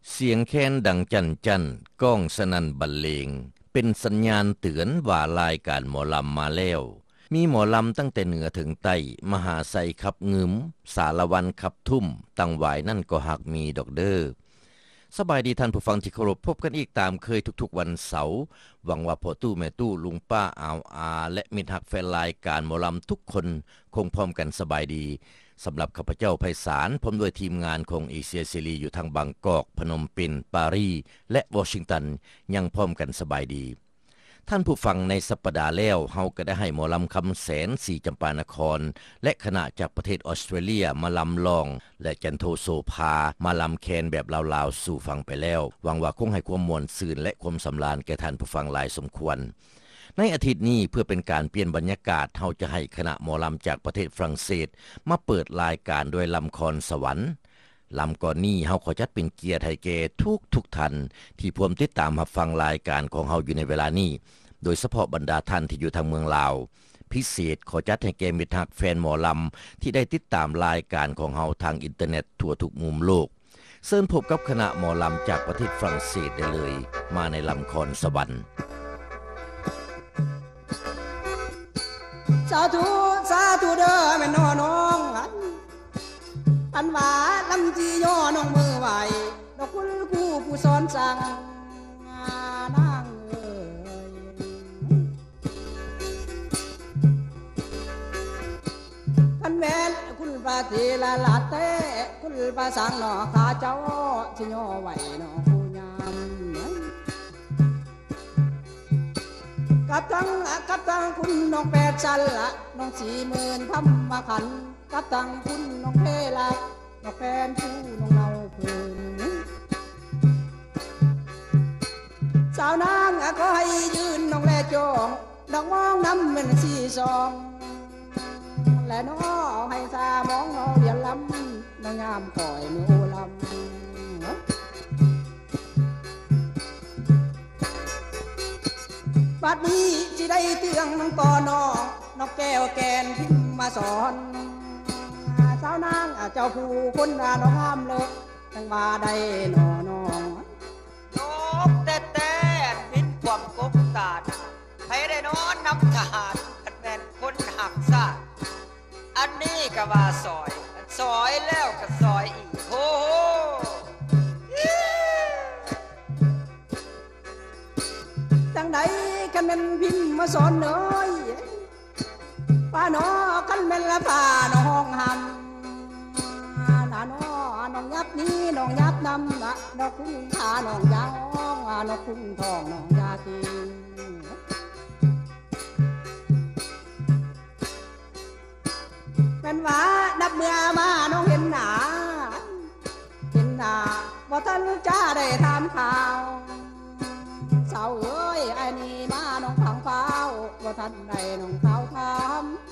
เสียงแค้นดังจั่นจั่นก้องสนั่นบรรเลงเป็นสัญญาณเตือนว่ารายการหมอลำมาแล้วมีหมอลำตั้งแต่เหนือถึงใต้มหาไซขับงึมสารวันขับทุ่มตั้งหวายนั่นก็หักมีดอกเด้อสบายดีท่านผู้ฟังที่เคารพพบกันอีกตามเคยทุกๆวันเสาร์หวังว่าพ่อตู้แม่ตู้ลุงป้าอาวอาและมิตรฮักแฟนรายการหมอลำทุกคนคงพร้อมกันสบายดีสำหรับข้าพเจ้าไพศาลผมด้วยทีมงานของเอเชียซีรีอยู่ทางบางกอกพนมเปญปารีสและวอชิงตันยังพร้อมกันสบายดีท่านผู้ฟังในสัปดาห์แล้วเฮาก็ได้ให้หมอลำคำแสนสีจำปานครและคณะจากประเทศออสเตรเลียมาลำลองและจันโทโซภามาลำแคนแบบลาวๆสู่ฟังไปแล้วหวังว่าคงให้ความม่วนซื่นและความสำราญแก่ท่านผู้ฟังหลายสมควรในอาทิตย์นี้เพื่อเป็นการเปลี่ยนบรรยากาศเฮาจะให้คณะหมอลำจากประเทศฝรั่งเศสมาเปิดรายการด้วยลำครสวรรค์ลำก่อนนี้เฮาขอจัดเป็นเกียรติให้แก่ทุกท่านที่พร้อมติดตามรับฟังรายการของเฮาอยู่ในเวลานี้โดยเฉพาะบรรดาท่านที่อยู่ทางเมืองลาวพิเศษขอจัดให้แก่มิตรฮักแฟนหมอลำที่ได้ติดตามรายการของเฮาทางอินเทอร์เน็ตทั่วทุกมุมโลกเชิญพบกับคณะหมอลำจากประเทศฝรั่งเศสได้เลยมาในลำครสวรรค์สาธุสาธุเด้อแม่น้องอันว่าลำจีย่อน้องมือไหวดอกคุณครูผู้สอนสั่งนางพันแม่นคุณปาติลาลาเต้คุณปาสังหนอขาเจ้าสิย่อไหวน้องผู้ยามกับทั้งคุณน้องแปดชั้นละน้อง40,000ทำมาขันกับทั้งคุณน้องเพลักน้องแฟนผู้น้องเนาเพิ่นสาวนางก็ให้ยืนน้องแลจองดอกมองน้ำเป็นสีซองและน้อให้สามองน้องเรียนลำน้องงามก่อยมือโอลำบัดนี้จิได้เตืองน้องต่อน้องแก้วแกนพิมพ์มาสอนสาวนางเจ้าผู้คนน้องงามเลิกจังมาได้น้องนกแต่บินความกบตาดให้ได้นอนน้ำทหารกันแม่นคนหักซาดอันนี้ก็ว่าซอยแล้วก็ซอยอีกโหจังใดกันแม่นพิมพ์มาสอนเนยป้าน้อกันแม่นละป้าน้องห้องหำน้องยับนี้น้องยับนำนะน้องคุ้งขาน้องยางน้องคุ้งทองน้องยาตีเป็นว่านับเมื่อมาน้องเห็นหน้าว่าท่านจ้าได้ทำข่าวสาวเอ้ยไอ้นี่มาน้องผังเฝ้าว่าท่านได้น้องเขาทำ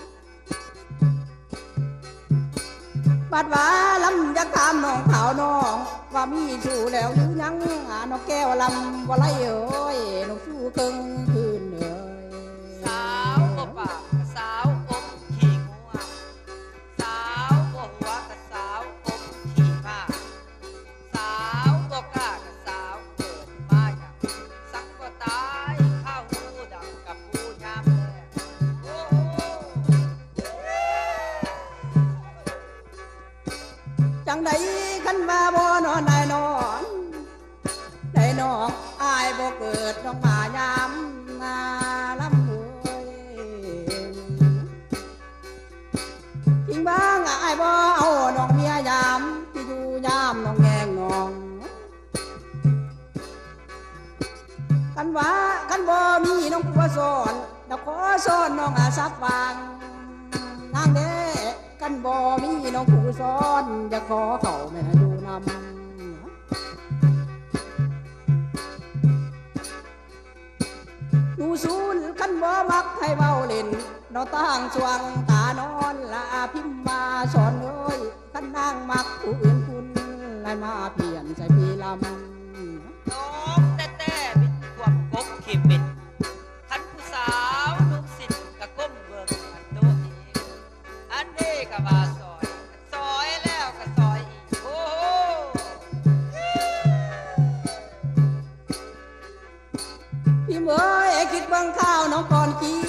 บัดว่าลำอยากถามน้องขาวน้องว่ามีสู้แล้วหรือยังน้องแก้วลำว่าไรเอ้ยน้องสู้กึ่งคืนเอ้ยสาวบ่ปากสาวอมขี้งัวสาวบ่หัวกับสาวอมขี้มาสาวบ่กล้ากับสาวเกิดมาอย่างสักบ่ตายข้าวหูดังกับผู้ยามแลโอ้จังใดคันมาบ่นอนได้นอนอายบ่เกิดน้องมายามนาลำเอ้ยจริงบ้างอายบ่เอาน้องเมียยามที่อยู่ยามน้องแงงน้องกันบ่มีน้องผัวสอนดอกขอสอนน้องสักวางนางเด้กันบ่มีน้องผู้สอนอย่าขอเข้าแม่อยู่นำดูสูนกันบ่มักให้เว้าเล่นน้องตั้งสวงตานอนละพิมพ์มาสอนเอ้ยกันนางมักผู้อื่นคุณให้มาเปลี่ยนใจพี่ลำนกแต่บินความกบขี้บินคันผู้สาวนุ่งสิ้นก็ก้มเบิ่งอันโตอีกอันนี้ก็ว่าซอยแล้วก็ซอยอีกโอ้โหฟังข้าวน้องก่อนกี้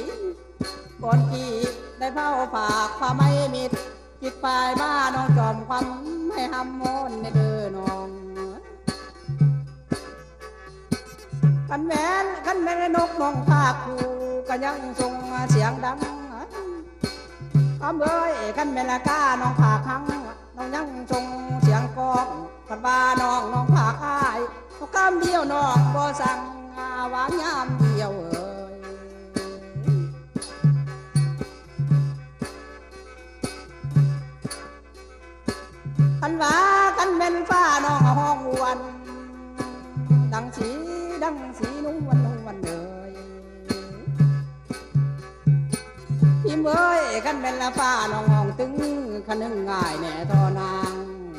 ได้เผาฝากผ้าไม้มิดจิตปลายมาน้องจอมควันให้หำมนในเด้อน้องกันแม่นนกน้องภาคคูก็ยังส่งเสียงดังคำเอ้ยกันแม่ละก้าน้องภาคหังน้องยังส่งเสียงกองกันว่าน้องภาคอ้ายก็คำเดียวน้องบ่สั่งหวานยามเดียวเอ้ยกันว่ากันแม่นฟ้าน้องห้องวันดังสีนุ่งวันเลยพี่เอ้ยกันแม่นละฟ้าน้องห้องตึงคันนึงง่ายแน่ทอนาง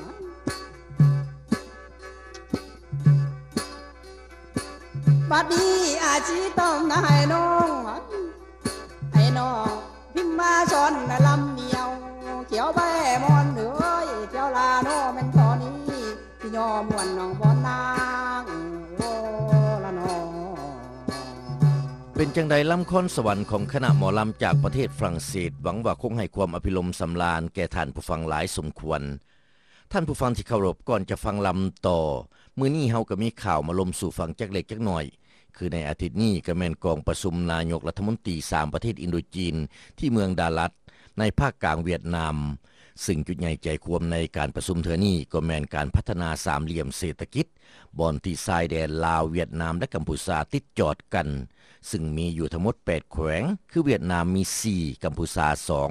บัดนี้อาชีต้องนายน้องพิมพ์มาสอนลำเดียวเขียวใบมอนเหนือยเขียวลาโนแม่นตอนนี้ที่ยอมวนน้องบอนนางโอ้ละน้องเป็นจังใดลำค้อนสวรรค์ของคณะหมอลำจากประเทศฝรั่งเศสหวังว่าคงให้ความอภิรมย์สำราญแก่ท่านผู้ฟังหลายสมควรท่านผู้ฟังที่เคารพก่อนจะฟังลำต่อมื้อนี้เฮาก็มีข่าวมาลมสู่ฟังจักเล็กจักน้อยคือในอาทิตย์นี้ก็แม่นกองประชุมนายกรัฐมนตรี3ประเทศอินโดจีนที่เมืองดาลัดในภาคกลางเวียดนามซึ่งจุดใหญ่ใจความในการประชุมเทื่อนี้ก็แม่นการพัฒนาสามเหลี่ยมเศรษฐกิจบ่อนที่ชายแดนลาวเวียดนามและกัมพูชาติดจอดกันซึ่งมีอยู่ทั้งหมด8แขวงคือเวียดนามมี4กัมพูชา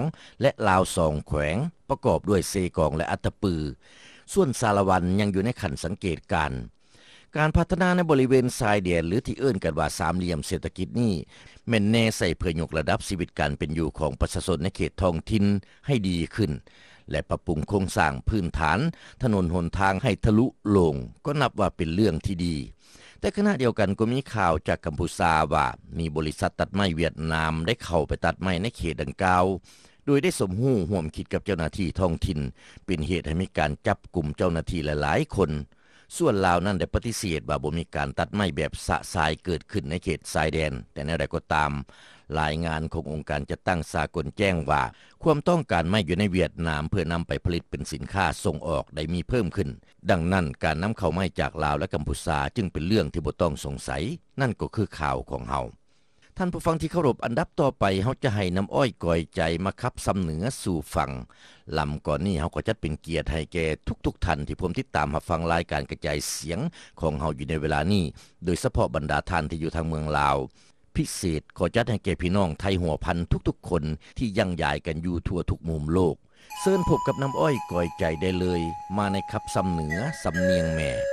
2และลาว2แขวงประกอบด้วยเซกองและอัตตปือส่วนสารวันยังอยู่ในขั้นสังเกตการพัฒนาในบริเวณชายแดนหรือที่เอิ้นกันว่าสามเหลี่ยมเศรษฐกิจนี้แม่นแน่ใส่เพื่อยกระดับชีวิตการเป็นอยู่ของประชาชนในเขตท้องถิ่นให้ดีขึ้นและปรับปรุงโครงสร้างพื้นฐานถนนหนทางให้ทะลุโล่งก็นับว่าเป็นเรื่องที่ดีแต่ขณะเดียวกันก็มีข่าวจากกัมพูชาว่ามีบริษัทตัดไม้เวียดนามได้เข้าไปตัดไม้ในเขตดังกล่าวโดยได้สมรู้ร่วมคิดกับเจ้าหน้าที่ท้องถิ่นเป็นเหตุให้มีการจับกลุ่มเจ้าหน้าที่หลายๆคนส่วนลาวนั้นได้ปฏิเสธว่าบ่มีการตัดไม้แบบสะสายเกิดขึ้นในเขตชายแดนแต่อย่างไรก็ตามรายงานขององค์การจัดตั้งสากลแจ้งว่าความต้องการไม้อยู่ในเวียดนามเพื่อนำไปผลิตเป็นสินค้าส่งออกได้มีเพิ่มขึ้นดังนั้นการนำเข้าไม้จากลาวและกัมพูชาจึงเป็นเรื่องที่บ่ต้องสงสัยนั่นก็คือข่าวของเฮาท่านผู้ฟังที่เคารพอันดับต่อไปเฮาจะให้น้ำอ้อยก่อยใจมาขับสำเหนือสู่ฝั่งลำก่อนนี้เฮาก็จัดเป็นเกียรติให้แก่ทุกท่านที่ผมติดตามรับฟังรายการกระจายเสียงของเฮาอยู่ในเวลานี้โดยเฉพาะบรรดาท่านที่อยู่ทางเมืองลาวพิเศษขอจัดให้แก่พี่น้องไทยหัวพันทุกๆคนที่ยังย้ายกันอยู่ทั่วทุกมุมโลกเชิญพบกับน้ำอ้อยก่อยใจได้เลยมาในขับสำเหนือสำเนียงแม่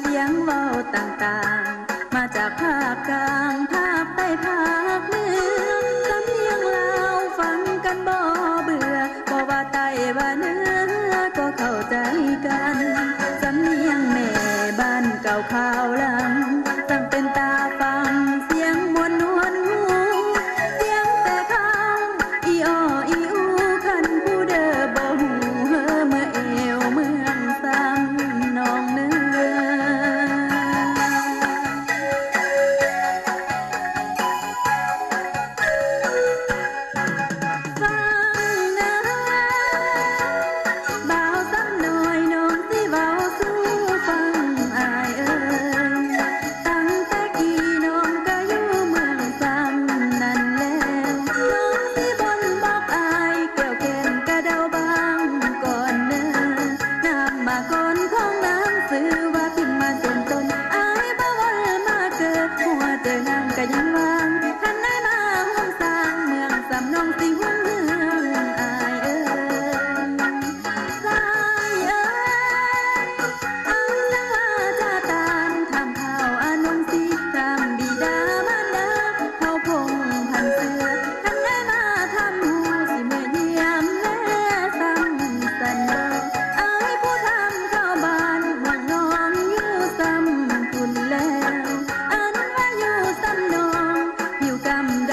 ต่างๆมาจากภาคกลางภาคใต้ภาคเหนือ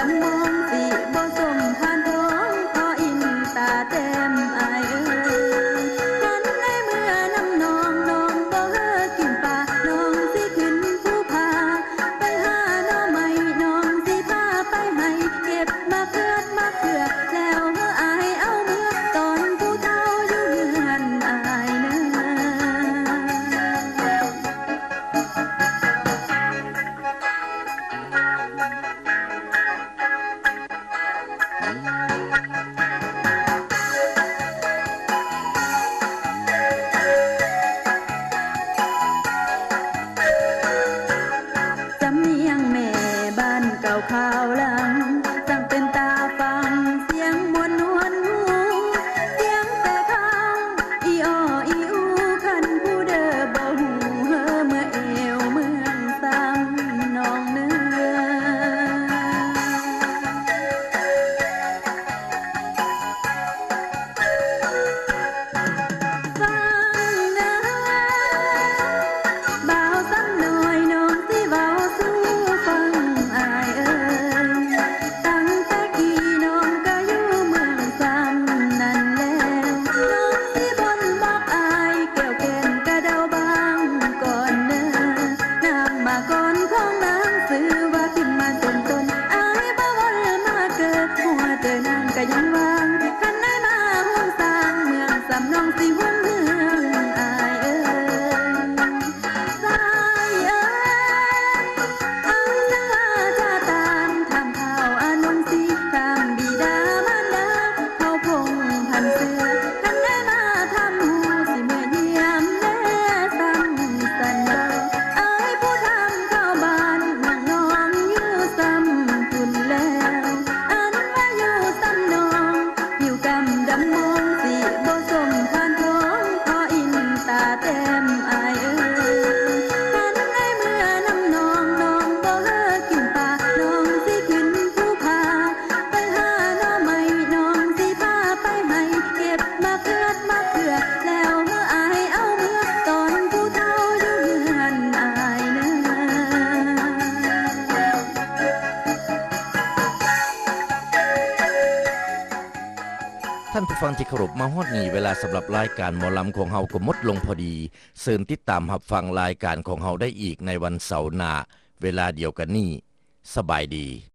ำมองสิบ่สมผ่านท้องพออินตาแต้มอายเอ้ยคันในเมื่อน้ำน้องน้องบ่เฮอกินปลาน้องสิขึ้นภูผาไปหาหน่อไม้น้องสิพาไปให้เก็บมาเขือแล้วเมื่ออายเอาเมื่อตอนผู้เฒ่าอยู่เฮือนอายเน้อ สำเนียงแม่บ้านเก่าข่าวหลังตั้งเป็นตาฟังเสียงมวลนวลหูเสียงแต่ข้างอีอ้ออีอูคันผู้เด้อบ่หูเฮอเมื่อเอวเมืองซ้ำน้องเนื้อ ฟังนะบ่าวซ้ำน้อยน้องสิเว้าสู่ฟังอายเอ้ยตั้งแต่กี้น้องก็อยู่เมืองซ้ำนั่นแหละน้องสิบ่นบอกอายแก้วแก่นกะเดาบางก่อนเด้อน้ำมาก่อนของนางซื้อว่าขึ้นมาต้นอายบ่วนมาเกิดหัวเจอนางก็ยังวางคันได้มาห่วงสร้างเมืองสำนองสิห่วงเมืองอายเอ้ยสายเอ้ยเอาจังว่าจะตามทำข่าวอานนท์สิตามบิดามารดาเขาพงพันเสือคันได้มาทำหูสิเมื่อเยี่ยมแลซ้ำสันเดาอายผู้ทำข้าวบ้านเมืองน้องอยู่ซ้ำพุ่นแล้วอันว่าอยู่ซ้ำน้องหิวกำดำมองสิบ่สมผ่านท้องพออินตาแต้มอายเอ้ยคันในเมื่อน้ำน้องน้องบ่เฮอกินปลาน้องสิขึ้นภูผาไปหาหน่อไม้น้องสิพาไปให้เก็บมาเขือแล้วเมื่ออายเอาเมื่อตอนผู้เฒ่าอยู่เฮือนอายเน้อท่านผู้ฟังที่เคารพมาฮอดนี้เวลาสำหรับรายการหมอลำของเฮาก็หมดลงพอดีเชิญติดตามรับฟังรายการของเฮาได้อีกในวันเสาร์หน้าเวลาเดียวกันนี้สบายดี